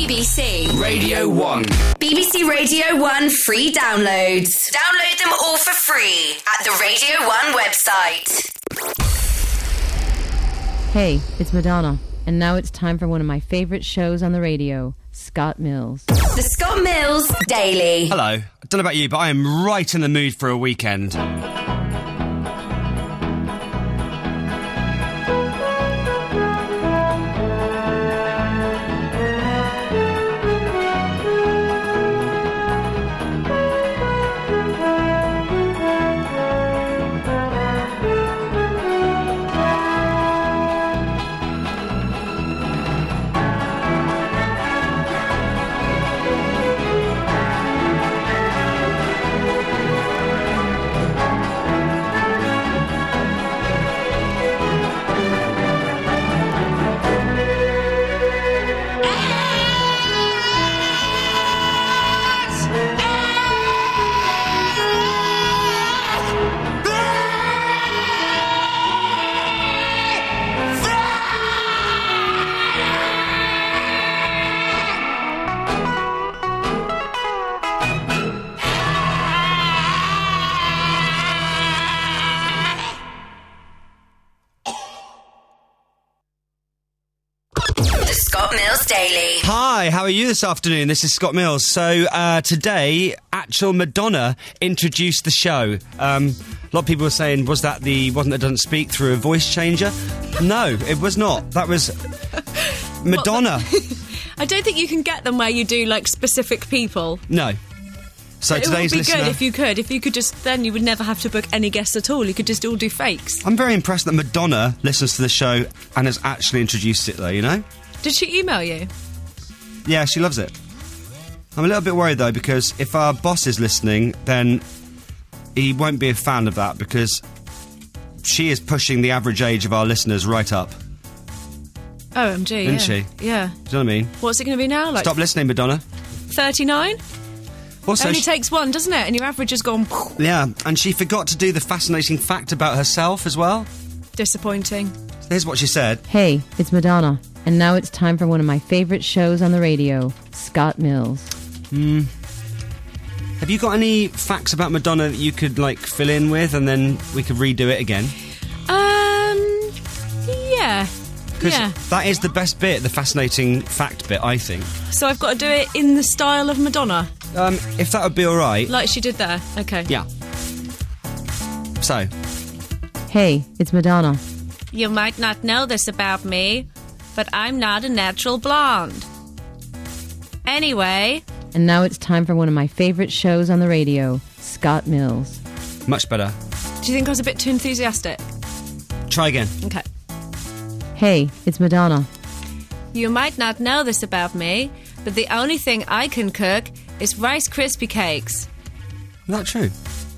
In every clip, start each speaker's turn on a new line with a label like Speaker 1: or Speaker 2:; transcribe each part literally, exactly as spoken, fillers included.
Speaker 1: B B C
Speaker 2: Radio one.
Speaker 1: B B C Radio one free downloads. Download them all for free at the Radio one website.
Speaker 3: Hey, it's Madonna, and now it's time for one of my favourite shows on the radio, Scott Mills.
Speaker 1: The Scott Mills Daily.
Speaker 2: Hello. I don't know about you, but I am right in the mood for a weekend.
Speaker 1: Daily.
Speaker 2: Hi, how are you this afternoon? This is Scott Mills. So uh, today, actual Madonna introduced the show. Um, a lot of people were saying, was that the one that doesn't speak through a voice changer? No, it was not. That was Madonna.
Speaker 4: I don't think you can get them where you do like specific people.
Speaker 2: No. So
Speaker 4: it
Speaker 2: today's
Speaker 4: would be
Speaker 2: listener...
Speaker 4: good if you could. If you could just, then you would never have to book any guests at all. You could just all do fakes.
Speaker 2: I'm very impressed that Madonna listens to the show and has actually introduced it, though, you know?
Speaker 4: Did she email you?
Speaker 2: Yeah, she loves it. I'm a little bit worried, though, because if our boss is listening, then he won't be a fan of that, because she is pushing the average age of our listeners right up.
Speaker 4: O M G,
Speaker 2: Isn't
Speaker 4: yeah.
Speaker 2: she?
Speaker 4: Yeah.
Speaker 2: Do you know what I mean?
Speaker 4: What's it going to be now? Like
Speaker 2: Stop listening, Madonna.
Speaker 4: thirty-nine?
Speaker 2: Also,
Speaker 4: Only
Speaker 2: she-
Speaker 4: takes one, doesn't it? And your average has gone...
Speaker 2: Yeah, and she forgot to do the fascinating fact about herself as well.
Speaker 4: Disappointing.
Speaker 2: Here's what she said.
Speaker 3: Hey, it's Madonna, and now it's time for one of my favourite shows on the radio, Scott Mills.
Speaker 2: Hmm. Have you got any facts about Madonna that you could, like, fill in with, and then we could redo it again?
Speaker 4: Um, yeah.
Speaker 2: Because
Speaker 4: Yeah.
Speaker 2: that is the best bit, the fascinating fact bit, I think.
Speaker 4: So I've got to do it in the style of Madonna?
Speaker 2: Um, if that would be all right.
Speaker 4: Like she did there. Okay.
Speaker 2: Yeah. So,
Speaker 3: Hey, it's Madonna.
Speaker 4: You might not know this about me, but I'm not a natural blonde. Anyway...
Speaker 3: And now it's time for one of my favourite shows on the radio, Scott Mills.
Speaker 2: much better.
Speaker 4: Do you think I was a bit too enthusiastic?
Speaker 2: Try again.
Speaker 4: Okay.
Speaker 3: Hey, it's Madonna.
Speaker 4: You might not know this about me, but the only thing I can cook is Rice Krispie cakes.
Speaker 2: Is that true?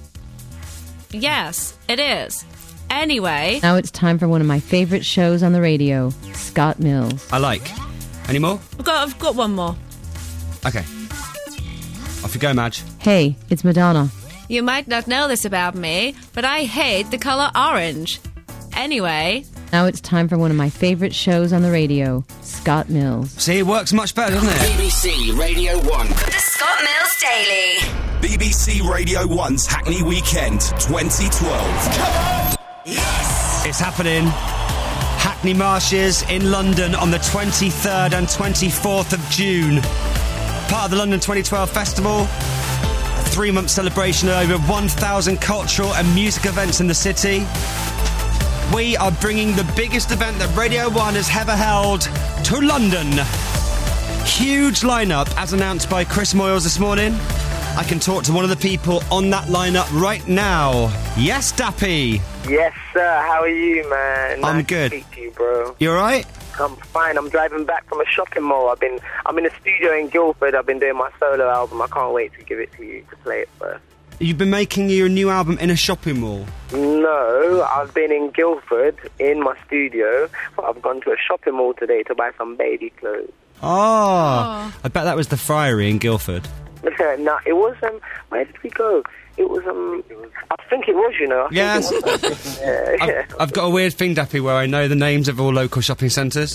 Speaker 4: Yes, it is. Anyway...
Speaker 3: Now it's time for one of my favourite shows on the radio, Scott Mills.
Speaker 2: I like. Any more?
Speaker 4: I've got, I've got one more.
Speaker 2: Okay. Off you go, Madge.
Speaker 3: Hey, it's Madonna.
Speaker 4: You might not know this about me, but I hate the colour orange. Anyway...
Speaker 3: Now it's time for one of my favourite shows on the radio, Scott Mills.
Speaker 2: See, it works much better, doesn't it?
Speaker 5: B B C Radio one.
Speaker 1: The Scott Mills Daily.
Speaker 5: B B C Radio one's Hackney Weekend twenty twelve. Come on! Yes!
Speaker 2: It's happening. Hackney Marshes in London on the twenty-third and twenty-fourth of June. Part of the London twenty twelve Festival. A three-month celebration of over one thousand cultural and music events in the city. We are bringing the biggest event that Radio one has ever held to London. Huge lineup, as announced by Chris Moyles this morning. I can talk to one of the people on that lineup right now. Yes, Dappy.
Speaker 6: Yes, sir. How are you, man?
Speaker 2: I'm
Speaker 6: nice
Speaker 2: good.
Speaker 6: To speak to you, bro.
Speaker 2: You all right?
Speaker 6: I'm fine. I'm driving back from a shopping mall. I've been. I'm in a studio in Guildford. I've been doing my solo album. I can't wait to give it to you to play it first.
Speaker 2: You've been making your new album in a shopping mall?
Speaker 6: No, I've been in Guildford in my studio, but I've gone to a shopping mall today to buy some baby clothes.
Speaker 2: Oh, oh. I bet that was the Friary in Guildford.
Speaker 6: No, it was, um, where did we go? It was, um, I think it was, you know. I
Speaker 2: yes.
Speaker 6: Think it was, yeah, yeah.
Speaker 2: I've, I've got a weird thing, Dappy, where I know the names of all local shopping centres.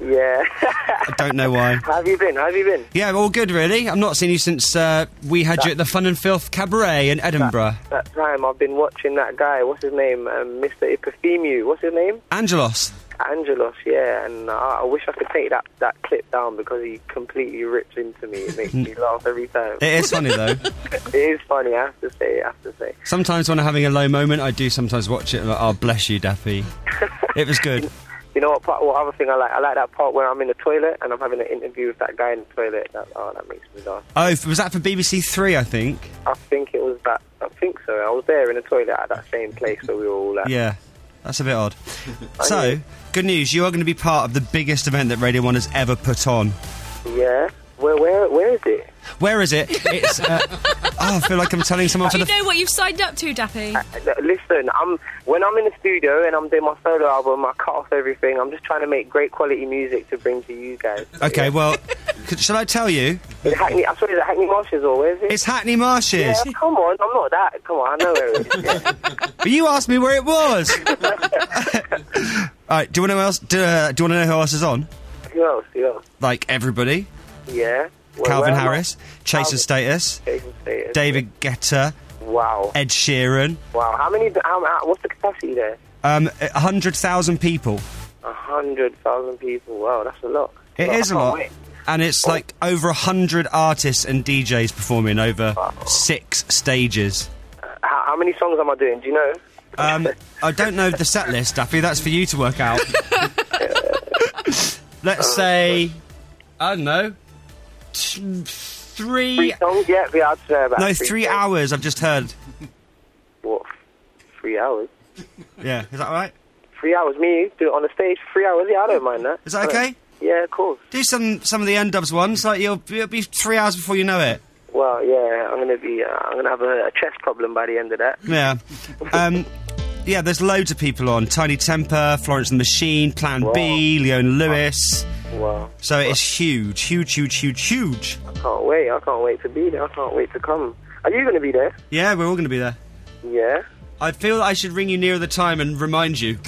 Speaker 6: Yeah.
Speaker 2: I don't know why.
Speaker 6: How have you been? How have you been?
Speaker 2: Yeah, all good, really. I've not seen you since uh, we had that, you at the Fun and Filth Cabaret in Edinburgh.
Speaker 6: That, that time I've been watching that guy, what's his name? Um, Mister Epithemiou, what's his name?
Speaker 2: Angelos.
Speaker 6: Angelos, yeah, and uh, I wish I could take that, that clip down because he completely rips into me. It makes me laugh every time.
Speaker 2: It is funny, though.
Speaker 6: It is funny, I have to say, I have to say.
Speaker 2: Sometimes when I'm having a low moment, I do sometimes watch it and like, oh, bless you, Daffy. It was good.
Speaker 6: You know what part, what other thing I like? I like that part where I'm in the toilet and I'm having an interview with that guy in the toilet. That, oh, that makes me laugh.
Speaker 2: Oh, was that for B B C Three, I think?
Speaker 6: I think it was that. I think so. I was there in the toilet at that same place where we were all at.
Speaker 2: Yeah, that's a bit odd. So, good news, you are going to be part of the biggest event that Radio one has ever put on.
Speaker 6: Yeah? Where, where, where is it?
Speaker 2: Where is it? It's. Uh, oh, I feel like I'm telling someone
Speaker 4: Do
Speaker 2: for
Speaker 4: you
Speaker 2: the.
Speaker 4: know what you've signed up to, Daffy?
Speaker 6: Uh, listen, I'm when I'm in the studio and I'm doing my solo album, I cut off everything. I'm just trying to make great quality music to bring to you guys.
Speaker 2: Okay,
Speaker 6: yeah.
Speaker 2: well, could, shall I tell you?
Speaker 6: Is it Hackney? I'm sorry, is it Hackney Marshes or where is it?
Speaker 2: It's Hackney Marshes.
Speaker 6: Yeah, come on, I'm not that. Come on, I know where it is. Yeah.
Speaker 2: But you asked me where it was. All right, do you want to know else? Do, uh, do you want to know who else is on?
Speaker 6: Who else? Who else?
Speaker 2: Like everybody.
Speaker 6: Yeah. Well,
Speaker 2: Calvin
Speaker 6: where am I?
Speaker 2: Harris, Chase and Status,
Speaker 6: Chase and Status.
Speaker 2: David Guetta,
Speaker 6: Wow.
Speaker 2: Ed Sheeran.
Speaker 6: Wow. How many? How, how, what's the capacity there?
Speaker 2: Um, a hundred thousand people.
Speaker 6: A hundred thousand people. Wow, that's a lot.
Speaker 2: It
Speaker 6: Well,
Speaker 2: is
Speaker 6: I
Speaker 2: a
Speaker 6: can't
Speaker 2: lot,
Speaker 6: wait.
Speaker 2: and it's like over a hundred artists and D Js performing over
Speaker 6: Wow.
Speaker 2: six stages.
Speaker 6: How, how many songs am I doing? Do you know?
Speaker 2: Um, I don't know the set list, Daffy. That's for you to work out. Let's say, I don't know, t- three.
Speaker 6: Three songs? Yeah, yeah, I'd say about
Speaker 2: No,
Speaker 6: three,
Speaker 2: three
Speaker 6: songs.
Speaker 2: hours. I've just heard.
Speaker 6: What? Three hours?
Speaker 2: Yeah, is that all right?
Speaker 6: Three hours? Me? Do it on the stage? Three hours? Yeah, I don't mind that.
Speaker 2: Is that okay?
Speaker 6: Yeah, of course.
Speaker 2: Do some some of the N-Dubs ones. Like you'll it'll be three hours before you know it.
Speaker 6: Well, yeah, I'm gonna be. Uh, I'm gonna have a, a chest problem by the end of that.
Speaker 2: Yeah. Um, yeah, there's loads of people on. Tiny Temper, Florence and the Machine, Plan
Speaker 6: Wow.
Speaker 2: B, Leon Lewis.
Speaker 6: Wow.
Speaker 2: So it's huge, huge, huge, huge, huge.
Speaker 6: I can't wait. I can't wait to be there. I can't wait to come. Are you gonna be there?
Speaker 2: Yeah, we're all going to be there.
Speaker 6: Yeah.
Speaker 2: I feel that I should ring you nearer the time and remind you.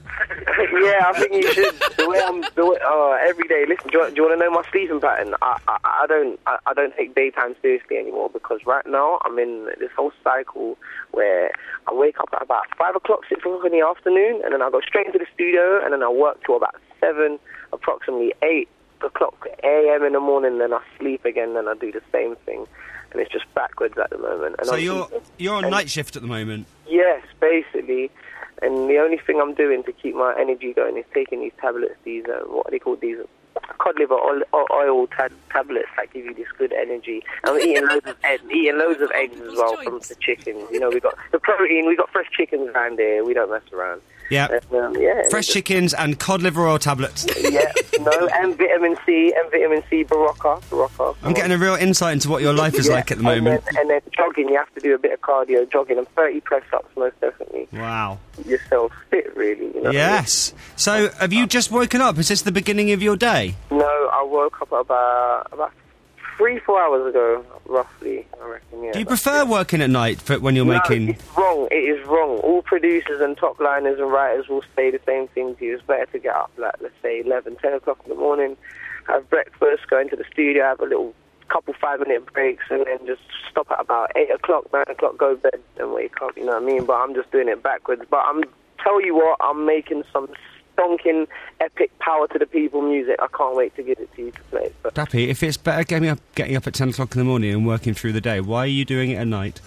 Speaker 6: Yeah, I think you should. The way I'm, the way, uh, every day. Listen, do you, want, do you want to know my sleeping pattern? I, I, I don't, I, I don't take daytime seriously anymore because right now I'm in this whole cycle where I wake up at about five o'clock, six o'clock in the afternoon, and then I go straight into the studio, and then I work till about seven, approximately eight o'clock a m in the morning. Then I sleep again, then I do the same thing, and it's just backwards at the moment. And
Speaker 2: So
Speaker 6: I'm-
Speaker 2: you're you're on
Speaker 6: and-
Speaker 2: night shift at the moment.
Speaker 6: Yes, basically. And the only thing I'm doing to keep my energy going is taking these tablets, these, uh, what are they called, these cod liver oil, oil tab- tablets that give you this good energy. And I'm eating loads of eggs, eating loads of eggs as well from the chickens. You know, we got the protein, we got fresh chickens around here, we don't mess around.
Speaker 2: Yeah.
Speaker 6: And, um, yeah.
Speaker 2: Fresh chickens and cod liver oil tablets.
Speaker 6: Yeah, no, and vitamin C, and vitamin C, Barocca, Barocca.
Speaker 2: I'm getting a real insight into what your life is
Speaker 6: Yeah,
Speaker 2: like at the moment.
Speaker 6: And then, and then jogging, you have to do a bit of cardio, jogging, and thirty press-ups most definitely.
Speaker 2: Wow.
Speaker 6: Yourself fit, really. You know?
Speaker 2: Yes. So have you just woken up? Is this the beginning of your day?
Speaker 6: No, I woke up about about three, four hours ago, roughly. I reckon. Yeah.
Speaker 2: Do you prefer working at night for when you're
Speaker 6: No,
Speaker 2: making...
Speaker 6: it's wrong. It is wrong. All producers and top liners and writers will say the same thing to you. It's better to get up, like let's say eleven, ten o'clock in the morning, have breakfast, go into the studio, have a little couple five minute breaks, and then just stop at about eight o'clock, nine o'clock, go to bed and wake up. You know what I mean? But I'm just doing it backwards. But I'm tell you what, I'm making some stonking, epic power to the people music. I can't wait to give it to you to play it. But
Speaker 2: Dappy, if it's better getting up, getting up at ten o'clock in the morning and working through the day, why are you doing it at night?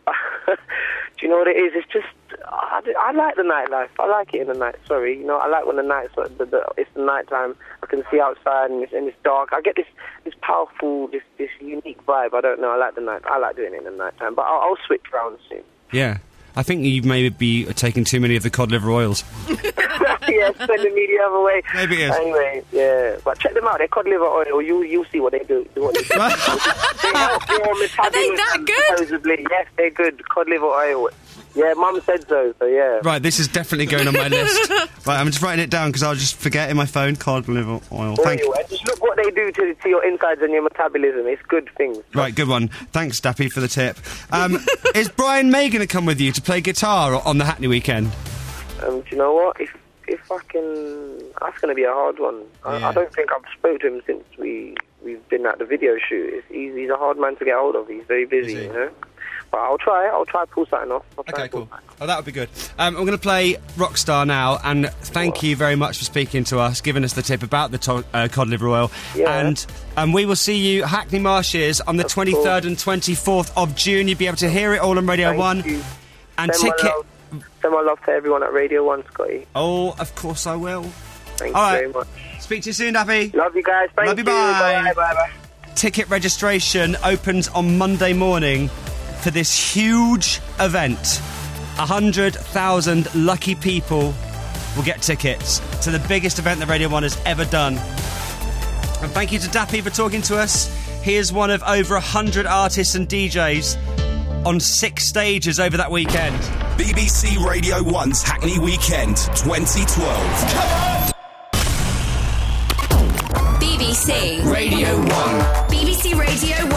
Speaker 6: do you know what it is? It's just, I, I like the nightlife. I like it in the night, sorry. You know, I like when the night's, the, the, it's the night time. I can see outside and it's, and it's dark. I get this, this powerful, this, this unique vibe. I don't know, I like the night. I like doing it in the night time. But I'll, I'll switch round soon.
Speaker 2: Yeah. I think you may be taking too many of the cod liver oils.
Speaker 6: Yeah, sending me the other way.
Speaker 2: Maybe it is.
Speaker 6: Anyway, yeah. But check them out. They're cod liver oil. You, you'll see what they do. do what they, do. They help your metabolism.
Speaker 4: Are they that good?
Speaker 6: Supposedly. Yes, they're good. Cod liver oil. Yeah, Mum said so, so yeah.
Speaker 2: Right, this is definitely going on my list. Right, I'm just writing it down because I'll just forget in my phone. Cod liver oil. Thank you.
Speaker 6: Anyway, just look what they do to, to your insides and your metabolism. It's good things.
Speaker 2: Right, good one. Thanks, Dappy, for the tip. Um, is Brian May going to come with you to play guitar on the Hackney weekend?
Speaker 6: Um, do you know what? If if I can, that's going to be a hard one. I,
Speaker 2: Yeah.
Speaker 6: I don't think I've spoken to him since we we've been at the video shoot. It's, he's, he's a hard man to get hold of. He's very busy,
Speaker 2: Is he?
Speaker 6: you know. But I'll try. I'll try to pull something off. I'll try
Speaker 2: Okay,
Speaker 6: to pull
Speaker 2: cool.
Speaker 6: something off.
Speaker 2: Oh, that would be good. Um, I'm going to play Rockstar now, and thank you very much for speaking to us, giving us the tip about the to- uh, cod liver oil.
Speaker 6: Yeah.
Speaker 2: And um, we will see you, Hackney Marshes, on the
Speaker 6: Of
Speaker 2: twenty-third
Speaker 6: course.
Speaker 2: and twenty-fourth of June. You'll be able to hear it all on Radio
Speaker 6: Thank
Speaker 2: one.
Speaker 6: you.
Speaker 2: And
Speaker 6: Send my
Speaker 2: ticket.
Speaker 6: love- Send my love to everyone at Radio one, Scotty.
Speaker 2: Oh, of course I will.
Speaker 6: Thank
Speaker 2: All
Speaker 6: you
Speaker 2: right.
Speaker 6: very much.
Speaker 2: Speak to you soon, Dappy.
Speaker 6: Love you guys. Thank
Speaker 2: Love you,
Speaker 6: you.
Speaker 2: bye.
Speaker 6: Bye. Bye. Bye.
Speaker 2: Ticket registration opens on Monday morning for this huge event. one hundred thousand lucky people will get tickets to the biggest event that Radio one has ever done. And thank you to Dappy for talking to us. He is one of over one hundred artists and D Js on six stages over that weekend.
Speaker 5: B B C Radio one's Hackney Weekend twenty twelve. Come on!
Speaker 1: B B C
Speaker 5: Radio one.
Speaker 1: B B C Radio